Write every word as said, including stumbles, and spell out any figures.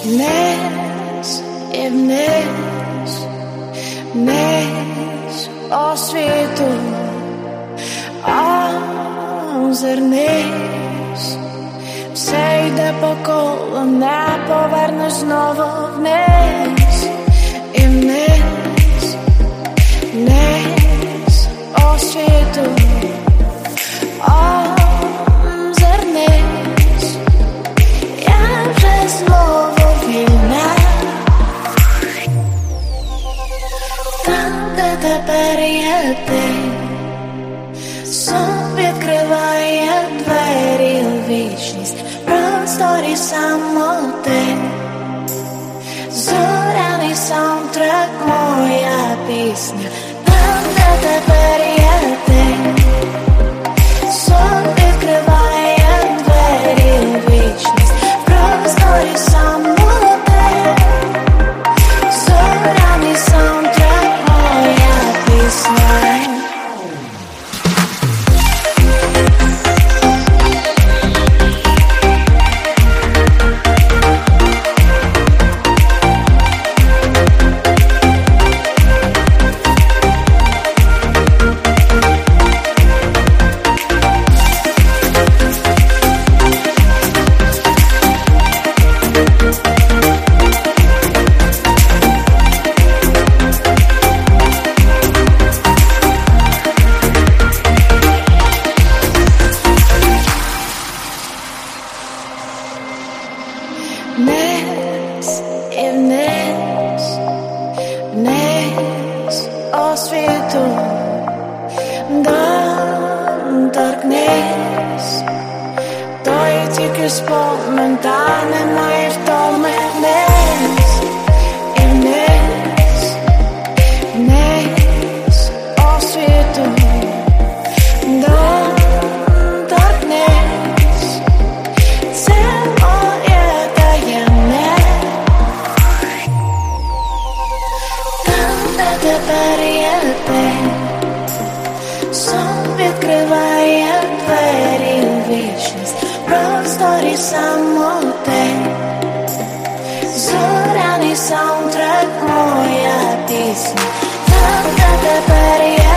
Вниз і вниз, вниз освіту, озирнись, все йде по колу, не повернеш знову вниз і вниз, вниз освіту, озирнись, я вже знову вільна, там, де тепер є ти. Сон відкриває двері у вічність, просторі самоти, зоряний саундтрек, моя пісня, там, де тепер є ти. Сон відкриває двері у вічність, просторі самоти, зоряний саундтрек, моя пісня. Вниз і вниз, вниз освіту, доторкнись, той тільки спомин, та немає втоми. Вниз і вниз, вниз освіту, доторкнись, це тепер є ти. Сон відкриває двері у вічність, просторі самоти, зоряний саундтрек, моя пісня, там, де тепер є